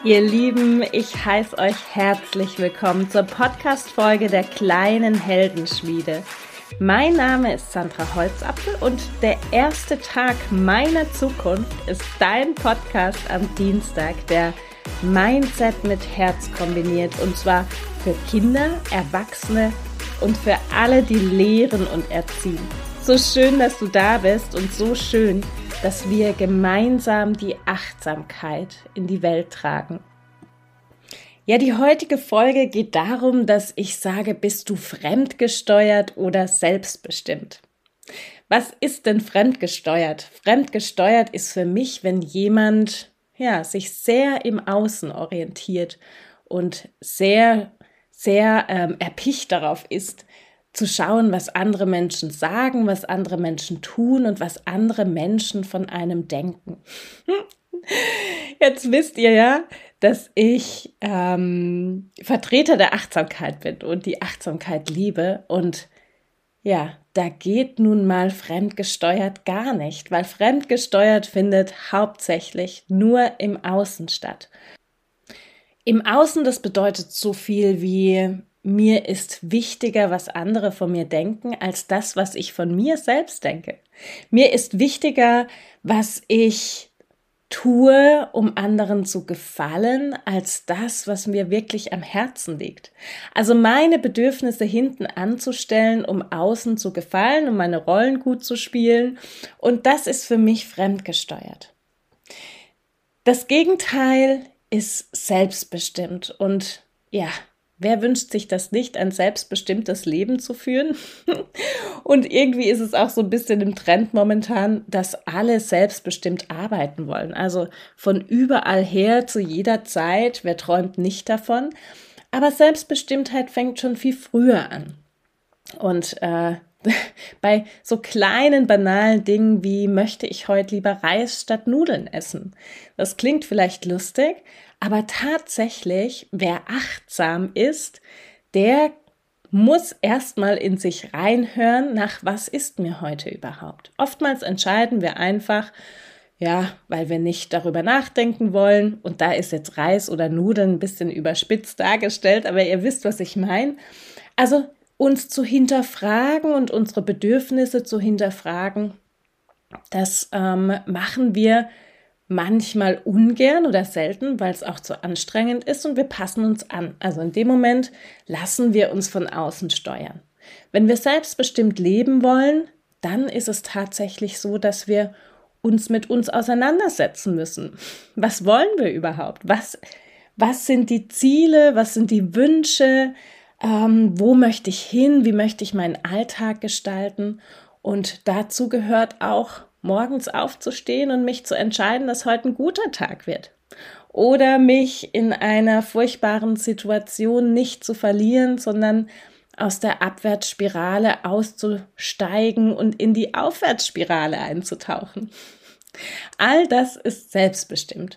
Ihr Lieben, ich heiße euch herzlich willkommen zur Podcast-Folge der kleinen Heldenschmiede. Mein Name ist Sandra Holzapfel und der erste Tag meiner Zukunft ist dein Podcast am Dienstag, der Mindset mit Herz kombiniert, und zwar für Kinder, Erwachsene und für alle, die lehren und erziehen. So schön, dass du da bist und so schön, dass wir gemeinsam die Achtsamkeit in die Welt tragen. Ja, die heutige Folge geht darum, dass ich sage, bist du fremdgesteuert oder selbstbestimmt? Was ist denn fremdgesteuert? Fremdgesteuert ist für mich, wenn jemand sich sehr im Außen orientiert und sehr erpicht darauf ist, zu schauen, was andere Menschen sagen, was andere Menschen tun und was andere Menschen von einem denken. Jetzt wisst ihr ja, dass ich Vertreter der Achtsamkeit bin und die Achtsamkeit liebe. Und ja, da geht nun mal fremdgesteuert gar nicht, weil fremdgesteuert findet hauptsächlich nur im Außen statt. Im Außen, das bedeutet so viel wie: Mir ist wichtiger, was andere von mir denken, als das, was ich von mir selbst denke. Mir ist wichtiger, was ich tue, um anderen zu gefallen, als das, was mir wirklich am Herzen liegt. Also meine Bedürfnisse hinten anzustellen, um außen zu gefallen, um meine Rollen gut zu spielen. Und das ist für mich fremdgesteuert. Das Gegenteil ist selbstbestimmt. Und ja, wer wünscht sich das nicht, ein selbstbestimmtes Leben zu führen? Und irgendwie ist es auch so ein bisschen im Trend momentan, dass alle selbstbestimmt arbeiten wollen. Also von überall her, zu jeder Zeit. Wer träumt nicht davon? Aber Selbstbestimmtheit fängt schon viel früher an. Und bei so kleinen, banalen Dingen wie: Möchte ich heute lieber Reis statt Nudeln essen? Das klingt vielleicht lustig, aber tatsächlich, wer achtsam ist, der muss erstmal in sich reinhören, nach was ist mir heute überhaupt. Oftmals entscheiden wir einfach, weil wir nicht darüber nachdenken wollen. Und da ist jetzt Reis oder Nudeln ein bisschen überspitzt dargestellt, aber ihr wisst, was ich meine. Also uns zu hinterfragen und unsere Bedürfnisse zu hinterfragen, das machen wir manchmal ungern oder selten, weil es auch zu anstrengend ist, und wir passen uns an. Also in dem Moment lassen wir uns von außen steuern. Wenn wir selbstbestimmt leben wollen, dann ist es tatsächlich so, dass wir uns mit uns auseinandersetzen müssen. Was wollen wir überhaupt? Was sind die Ziele? Was sind die Wünsche? Wo möchte ich hin? Wie möchte ich meinen Alltag gestalten? Und dazu gehört auch, morgens aufzustehen und mich zu entscheiden, dass heute ein guter Tag wird. Oder mich in einer furchtbaren Situation nicht zu verlieren, sondern aus der Abwärtsspirale auszusteigen und in die Aufwärtsspirale einzutauchen. All das ist selbstbestimmt.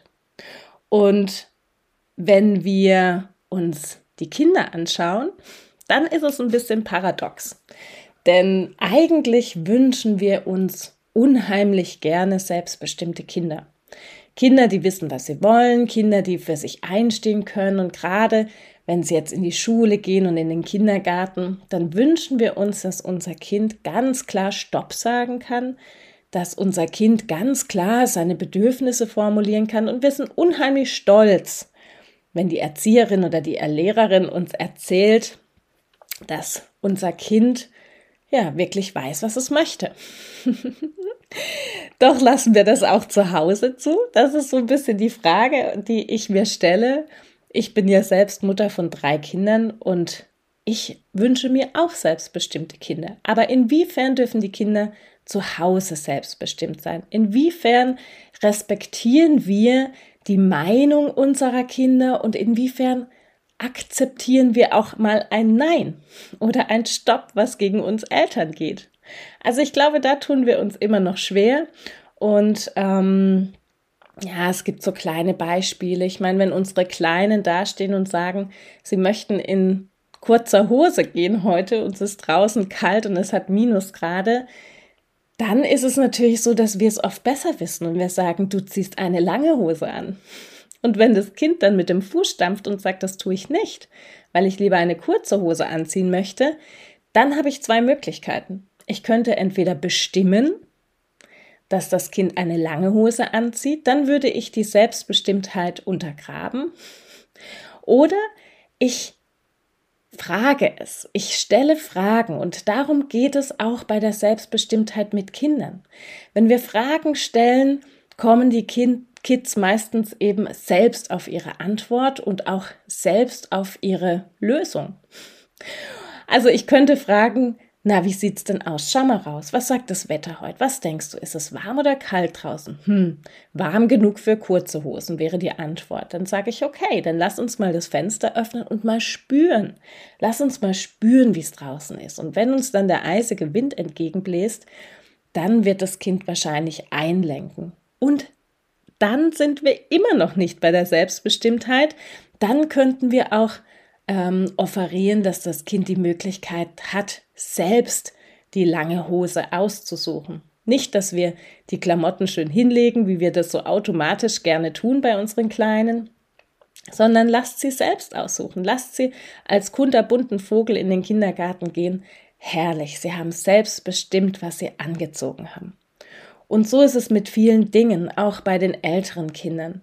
Und wenn wir uns die Kinder anschauen, dann ist es ein bisschen paradox. Denn eigentlich wünschen wir uns unheimlich gerne selbstbestimmte Kinder. Kinder, die wissen, was sie wollen, Kinder, die für sich einstehen können. Und gerade wenn sie jetzt in die Schule gehen und in den Kindergarten, dann wünschen wir uns, dass unser Kind ganz klar Stopp sagen kann, dass unser Kind ganz klar seine Bedürfnisse formulieren kann. Und wir sind unheimlich stolz, wenn die Erzieherin oder die Lehrerin uns erzählt, dass unser Kind wirklich weiß, was es möchte. Doch lassen wir das auch zu Hause zu? Das ist so ein bisschen die Frage, die ich mir stelle. Ich bin ja selbst Mutter von 3 Kindern und ich wünsche mir auch selbstbestimmte Kinder. Aber inwiefern dürfen die Kinder zu Hause selbstbestimmt sein? Inwiefern respektieren wir die Meinung unserer Kinder und inwiefern akzeptieren wir auch mal ein Nein oder ein Stopp, was gegen uns Eltern geht? Also ich glaube, da tun wir uns immer noch schwer. Und es gibt so kleine Beispiele. Ich meine, wenn unsere Kleinen dastehen und sagen, sie möchten in kurzer Hose gehen heute und es ist draußen kalt und es hat Minusgrade, dann ist es natürlich so, dass wir es oft besser wissen und wir sagen, du ziehst eine lange Hose an. Und wenn das Kind dann mit dem Fuß stampft und sagt, das tue ich nicht, weil ich lieber eine kurze Hose anziehen möchte, dann habe ich 2 Möglichkeiten. Ich könnte entweder bestimmen, dass das Kind eine lange Hose anzieht, dann würde ich die Selbstbestimmtheit untergraben. Oder ich frage es, ich stelle Fragen und darum geht es auch bei der Selbstbestimmtheit mit Kindern. Wenn wir Fragen stellen, kommen die Kids meistens eben selbst auf ihre Antwort und auch selbst auf ihre Lösung. Also ich könnte fragen, na, wie sieht's denn aus? Schau mal raus. Was sagt das Wetter heute? Was denkst du? Ist es warm oder kalt draußen? Warm genug für kurze Hosen wäre die Antwort. Dann sage ich, okay, dann lass uns mal das Fenster öffnen und mal spüren. Lass uns mal spüren, wie es draußen ist. Und wenn uns dann der eisige Wind entgegenbläst, dann wird das Kind wahrscheinlich einlenken. Und dann sind wir immer noch nicht bei der Selbstbestimmtheit. Dann könnten wir auch offerieren, dass das Kind die Möglichkeit hat, selbst die lange Hose auszusuchen. Nicht, dass wir die Klamotten schön hinlegen, wie wir das so automatisch gerne tun bei unseren Kleinen, sondern lasst sie selbst aussuchen. Lasst sie als kunterbunten Vogel in den Kindergarten gehen. Herrlich, sie haben selbst bestimmt, was sie angezogen haben. Und so ist es mit vielen Dingen, auch bei den älteren Kindern.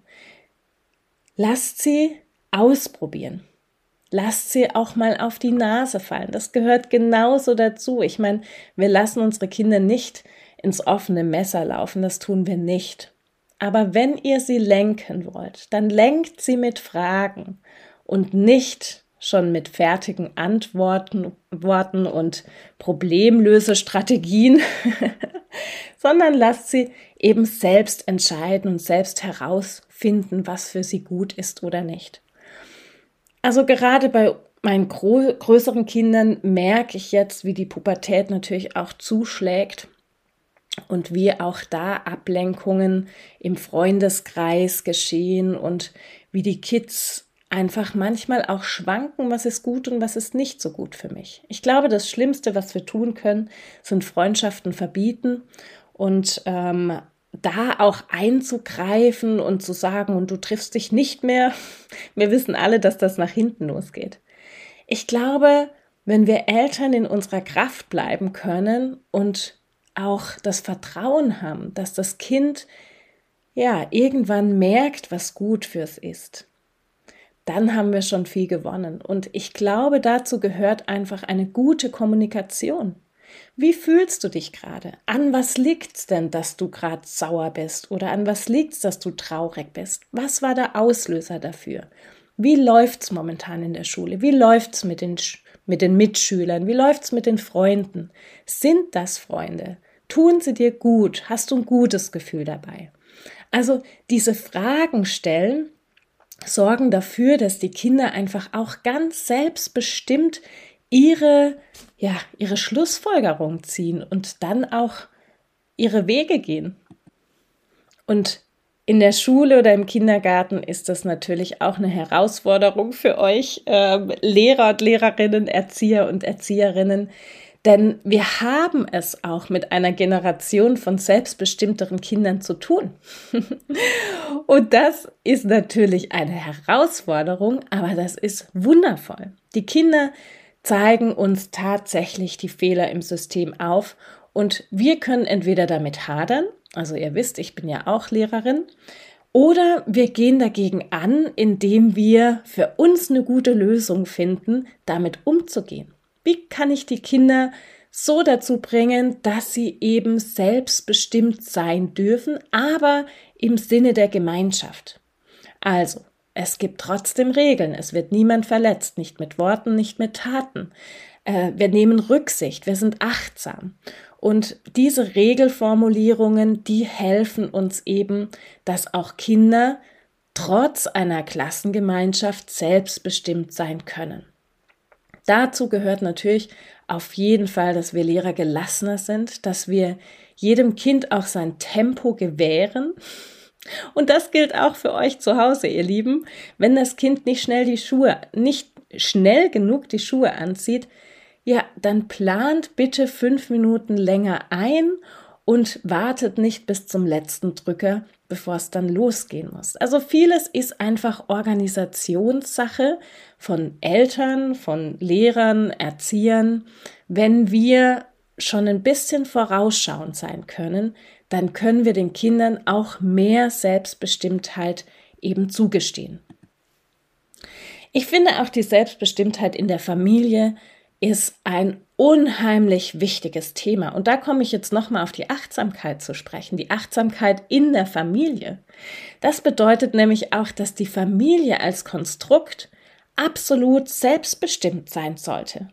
Lasst sie ausprobieren. Lasst sie auch mal auf die Nase fallen. Das gehört genauso dazu. Ich meine, wir lassen unsere Kinder nicht ins offene Messer laufen. Das tun wir nicht. Aber wenn ihr sie lenken wollt, dann lenkt sie mit Fragen und nicht schon mit fertigen Antworten und Problemlösestrategien, sondern lasst sie eben selbst entscheiden und selbst herausfinden, was für sie gut ist oder nicht. Also gerade bei meinen größeren Kindern merke ich jetzt, wie die Pubertät natürlich auch zuschlägt und wie auch da Ablenkungen im Freundeskreis geschehen und wie die Kids einfach manchmal auch schwanken, was ist gut und was ist nicht so gut für mich. Ich glaube, das Schlimmste, was wir tun können, sind Freundschaften verbieten und da auch einzugreifen und zu sagen, und du triffst dich nicht mehr. Wir wissen alle, dass das nach hinten losgeht. Ich glaube, wenn wir Eltern in unserer Kraft bleiben können und auch das Vertrauen haben, dass das Kind ja irgendwann merkt, was gut fürs ist, dann haben wir schon viel gewonnen. Und ich glaube, dazu gehört einfach eine gute Kommunikation. Wie fühlst du dich gerade? An was liegt's denn, dass du gerade sauer bist? Oder an was liegt's, dass du traurig bist? Was war der Auslöser dafür? Wie läuft's momentan in der Schule? Wie läuft's mit den Mitschülern? Wie läuft's mit den Freunden? Sind das Freunde? Tun sie dir gut? Hast du ein gutes Gefühl dabei? Also diese Fragen stellen sorgen dafür, dass die Kinder einfach auch ganz selbstbestimmt ihre Schlussfolgerung ziehen und dann auch ihre Wege gehen. Und in der Schule oder im Kindergarten ist das natürlich auch eine Herausforderung für euch, Lehrer und Lehrerinnen, Erzieher und Erzieherinnen, denn wir haben es auch mit einer Generation von selbstbestimmteren Kindern zu tun. Und das ist natürlich eine Herausforderung, aber das ist wundervoll. Die Kinder zeigen uns tatsächlich die Fehler im System auf und wir können entweder damit hadern, also ihr wisst, ich bin ja auch Lehrerin, oder wir gehen dagegen an, indem wir für uns eine gute Lösung finden, damit umzugehen. Wie kann ich die Kinder so dazu bringen, dass sie eben selbstbestimmt sein dürfen, aber im Sinne der Gemeinschaft? Also, es gibt trotzdem Regeln. Es wird niemand verletzt, nicht mit Worten, nicht mit Taten. Wir nehmen Rücksicht, wir sind achtsam. Und diese Regelformulierungen, die helfen uns eben, dass auch Kinder trotz einer Klassengemeinschaft selbstbestimmt sein können. Dazu gehört natürlich auf jeden Fall, dass wir Lehrer gelassener sind, dass wir jedem Kind auch sein Tempo gewähren. Und das gilt auch für euch zu Hause, ihr Lieben. Wenn das Kind nicht schnell genug die Schuhe anzieht, ja, dann plant bitte 5 Minuten länger ein und wartet nicht bis zum letzten Drücker, bevor es dann losgehen muss. Also vieles ist einfach Organisationssache von Eltern, von Lehrern, Erziehern. Wenn wir schon ein bisschen vorausschauend sein können, dann können wir den Kindern auch mehr Selbstbestimmtheit eben zugestehen. Ich finde auch die Selbstbestimmtheit in der Familie ist ein unheimlich wichtiges Thema. Und da komme ich jetzt nochmal auf die Achtsamkeit zu sprechen, die Achtsamkeit in der Familie. Das bedeutet nämlich auch, dass die Familie als Konstrukt absolut selbstbestimmt sein sollte.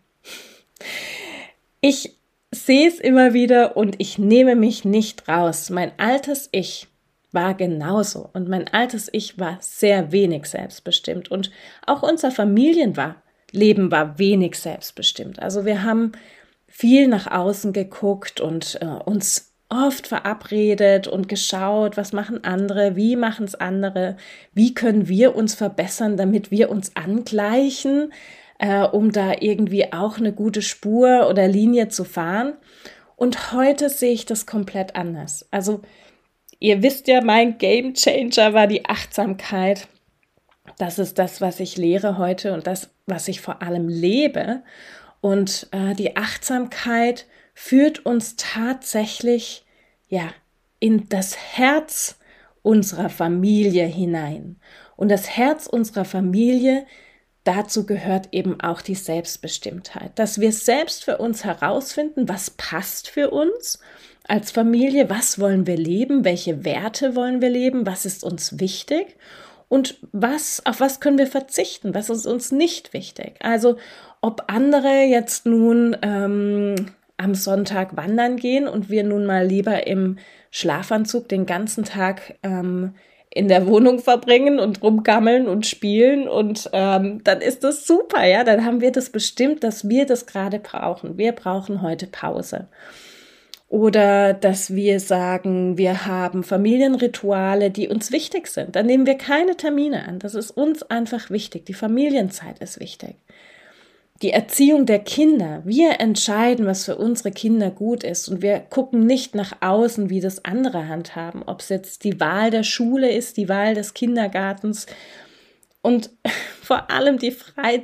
Ich sehe es immer wieder und ich nehme mich nicht raus. Mein altes Ich war genauso und mein altes Ich war sehr wenig selbstbestimmt und auch unser Familienleben war wenig selbstbestimmt. Also wir haben viel nach außen geguckt und uns oft verabredet und geschaut, was machen andere, wie machen es andere, wie können wir uns verbessern, damit wir uns angleichen, um da irgendwie auch eine gute Spur oder Linie zu fahren. Und heute sehe ich das komplett anders. Also ihr wisst ja, mein Game Changer war die Achtsamkeit. Das ist das, was ich lehre heute und das, was ich vor allem lebe. Und die Achtsamkeit führt uns tatsächlich in das Herz unserer Familie hinein. Und das Herz unserer Familie, dazu gehört eben auch die Selbstbestimmtheit, dass wir selbst für uns herausfinden, was passt für uns als Familie, was wollen wir leben, welche Werte wollen wir leben, was ist uns wichtig und auf was können wir verzichten, was ist uns nicht wichtig. Also ob andere jetzt nun am Sonntag wandern gehen und wir nun mal lieber im Schlafanzug den ganzen Tag in der Wohnung verbringen und rumgammeln und spielen und dann ist das super, ja, dann haben wir das bestimmt, dass wir das gerade brauchen. Wir brauchen heute Pause. Oder dass wir sagen, wir haben Familienrituale, die uns wichtig sind. Dann nehmen wir keine Termine an. Das ist uns einfach wichtig. Die Familienzeit ist wichtig. Die Erziehung der Kinder. Wir entscheiden, was für unsere Kinder gut ist. Und wir gucken nicht nach außen, wie das andere handhaben. Ob es jetzt die Wahl der Schule ist, die Wahl des Kindergartens und vor allem die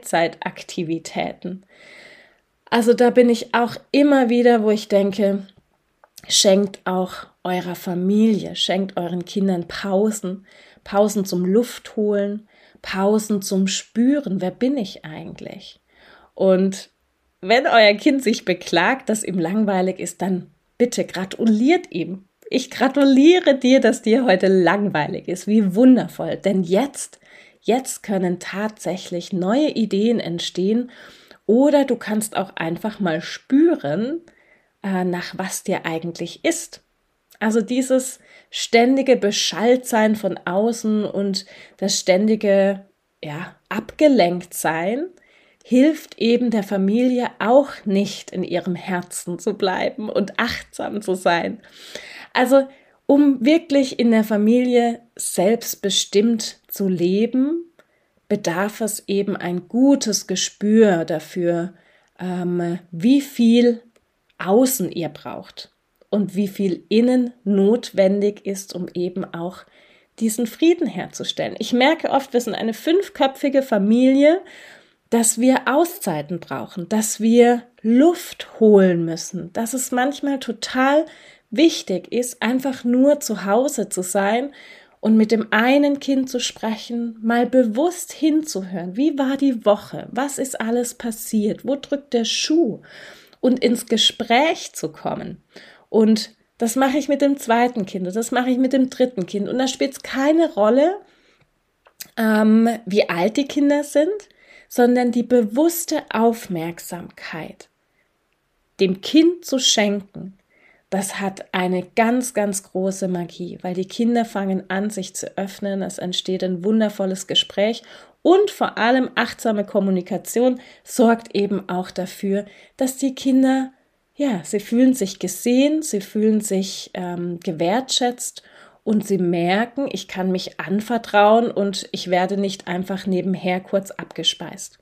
Freizeitaktivitäten. Also da bin ich auch immer wieder, wo ich denke, schenkt auch eurer Familie, schenkt euren Kindern Pausen, Pausen zum Luftholen, Pausen zum Spüren, wer bin ich eigentlich? Und wenn euer Kind sich beklagt, dass ihm langweilig ist, dann bitte gratuliert ihm. Ich gratuliere dir, dass dir heute langweilig ist. Wie wundervoll. Denn jetzt können tatsächlich neue Ideen entstehen oder du kannst auch einfach mal spüren, nach was dir eigentlich ist. Also dieses ständige Beschalltsein von außen und das ständige Abgelenktsein hilft eben der Familie auch nicht in ihrem Herzen zu bleiben und achtsam zu sein. Also um wirklich in der Familie selbstbestimmt zu leben, bedarf es eben ein gutes Gespür dafür, wie viel Außen ihr braucht und wie viel innen notwendig ist, um eben auch diesen Frieden herzustellen. Ich merke oft, wir sind eine 5-köpfige Familie, dass wir Auszeiten brauchen, dass wir Luft holen müssen, dass es manchmal total wichtig ist, einfach nur zu Hause zu sein und mit dem einen Kind zu sprechen, mal bewusst hinzuhören. Wie war die Woche? Was ist alles passiert? Wo drückt der Schuh? Und ins Gespräch zu kommen. Und das mache ich mit dem 2. Kind und das mache ich mit dem 3. Kind. Und da spielt es keine Rolle, wie alt die Kinder sind, sondern die bewusste Aufmerksamkeit dem Kind zu schenken, das hat eine ganz, ganz große Magie, weil die Kinder fangen an, sich zu öffnen, es entsteht ein wundervolles Gespräch und vor allem achtsame Kommunikation sorgt eben auch dafür, dass die Kinder, sie fühlen sich gesehen, sie fühlen sich gewertschätzt und sie merken, ich kann mich anvertrauen und ich werde nicht einfach nebenher kurz abgespeist.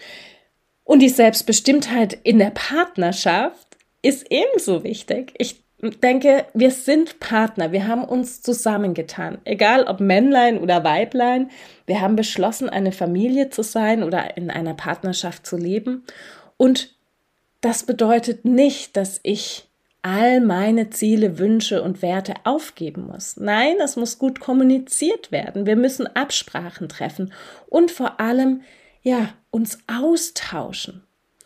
Und die Selbstbestimmtheit in der Partnerschaft ist ebenso wichtig. Ich denke, wir sind Partner, wir haben uns zusammengetan, egal ob Männlein oder Weiblein, wir haben beschlossen, eine Familie zu sein oder in einer Partnerschaft zu leben. Und das bedeutet nicht, dass ich all meine Ziele, Wünsche und Werte aufgeben muss. Nein, es muss gut kommuniziert werden. Wir müssen Absprachen treffen und vor allem, uns austauschen.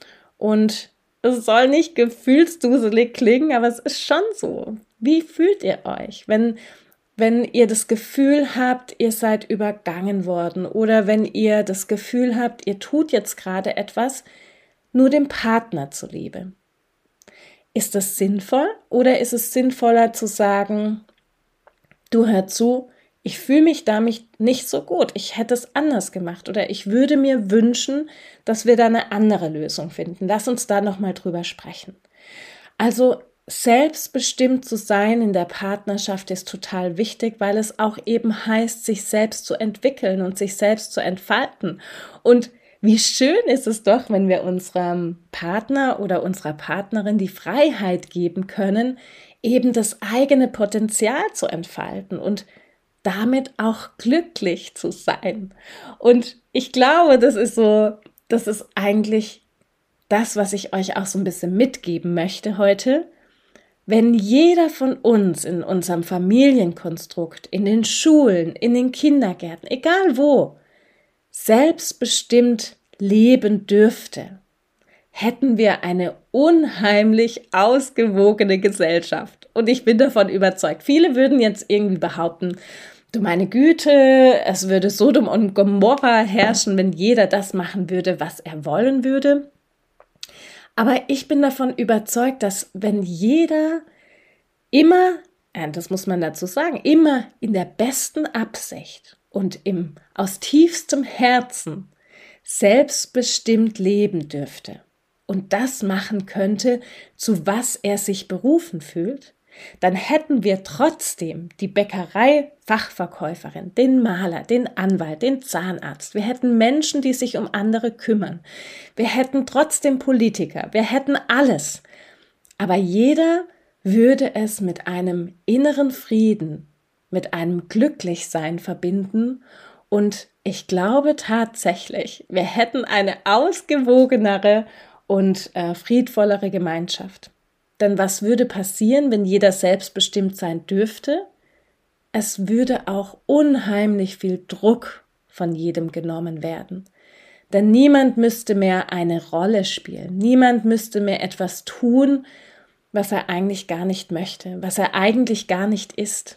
Und es soll nicht gefühlsduselig klingen, aber es ist schon so. Wie fühlt ihr euch, wenn ihr das Gefühl habt, ihr seid übergangen worden oder wenn ihr das Gefühl habt, ihr tut jetzt gerade etwas nur dem Partner zuliebe? Ist das sinnvoll oder ist es sinnvoller zu sagen, du, hör zu, ich fühle mich damit nicht so gut, ich hätte es anders gemacht oder ich würde mir wünschen, dass wir da eine andere Lösung finden. Lass uns da nochmal drüber sprechen. Also selbstbestimmt zu sein in der Partnerschaft ist total wichtig, weil es auch eben heißt, sich selbst zu entwickeln und sich selbst zu entfalten. Und wie schön ist es doch, wenn wir unserem Partner oder unserer Partnerin die Freiheit geben können, eben das eigene Potenzial zu entfalten und damit auch glücklich zu sein. Und ich glaube, das ist eigentlich das, was ich euch auch so ein bisschen mitgeben möchte heute. Wenn jeder von uns in unserem Familienkonstrukt, in den Schulen, in den Kindergärten, egal wo, selbstbestimmt leben dürfte, hätten wir eine unheimlich ausgewogene Gesellschaft. Und ich bin davon überzeugt. Viele würden jetzt irgendwie behaupten, du meine Güte, es würde Sodom und Gomorra herrschen, wenn jeder das machen würde, was er wollen würde. Aber ich bin davon überzeugt, dass wenn jeder immer, das muss man dazu sagen, immer in der besten Absicht und aus tiefstem Herzen selbstbestimmt leben dürfte und das machen könnte, zu was er sich berufen fühlt, dann hätten wir trotzdem die Bäckerei-Fachverkäuferin, den Maler, den Anwalt, den Zahnarzt. Wir hätten Menschen, die sich um andere kümmern. Wir hätten trotzdem Politiker. Wir hätten alles. Aber jeder würde es mit einem inneren Frieden, mit einem Glücklichsein verbinden. Und ich glaube tatsächlich, wir hätten eine ausgewogenere und friedvollere Gemeinschaft. Denn was würde passieren, wenn jeder selbstbestimmt sein dürfte? Es würde auch unheimlich viel Druck von jedem genommen werden. Denn niemand müsste mehr eine Rolle spielen. Niemand müsste mehr etwas tun, was er eigentlich gar nicht möchte, was er eigentlich gar nicht ist.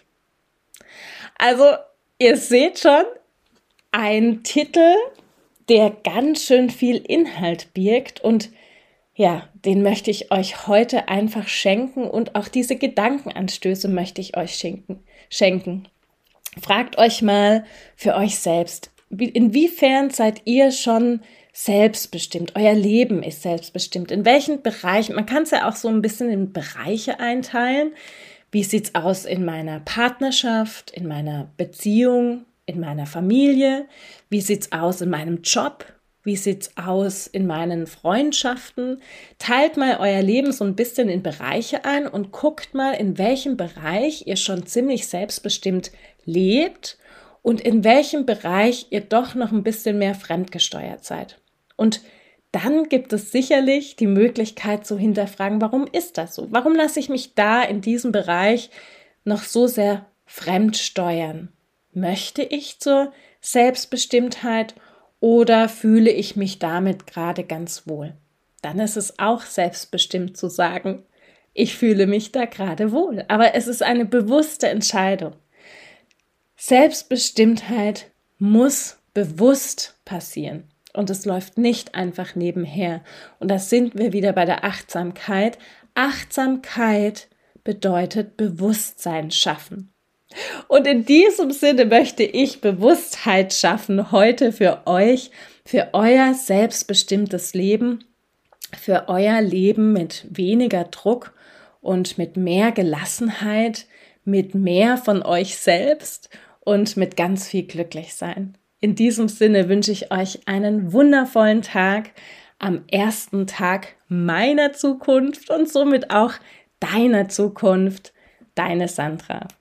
Also, ihr seht schon, ein Titel, der ganz schön viel Inhalt birgt und den möchte ich euch heute einfach schenken und auch diese Gedankenanstöße möchte ich euch schenken. Fragt euch mal für euch selbst, inwiefern seid ihr schon selbstbestimmt? Euer Leben ist selbstbestimmt. In welchen Bereichen? Man kann es ja auch so ein bisschen in Bereiche einteilen. Wie sieht's aus in meiner Partnerschaft, in meiner Beziehung, in meiner Familie? Wie sieht's aus in meinem Job? Wie sieht's aus in meinen Freundschaften? Teilt mal euer Leben so ein bisschen in Bereiche ein und guckt mal, in welchem Bereich ihr schon ziemlich selbstbestimmt lebt und in welchem Bereich ihr doch noch ein bisschen mehr fremdgesteuert seid. Und dann gibt es sicherlich die Möglichkeit zu hinterfragen, warum ist das so? Warum lasse ich mich da in diesem Bereich noch so sehr fremdsteuern? Möchte ich zur Selbstbestimmtheit oder fühle ich mich damit gerade ganz wohl? Dann ist es auch selbstbestimmt zu sagen, ich fühle mich da gerade wohl. Aber es ist eine bewusste Entscheidung. Selbstbestimmtheit muss bewusst passieren. Und es läuft nicht einfach nebenher. Und da sind wir wieder bei der Achtsamkeit. Achtsamkeit bedeutet Bewusstsein schaffen. Und in diesem Sinne möchte ich Bewusstheit schaffen heute für euch, für euer selbstbestimmtes Leben, für euer Leben mit weniger Druck und mit mehr Gelassenheit, mit mehr von euch selbst und mit ganz viel Glücklichsein. In diesem Sinne wünsche ich euch einen wundervollen Tag am ersten Tag meiner Zukunft und somit auch deiner Zukunft, deine Sandra.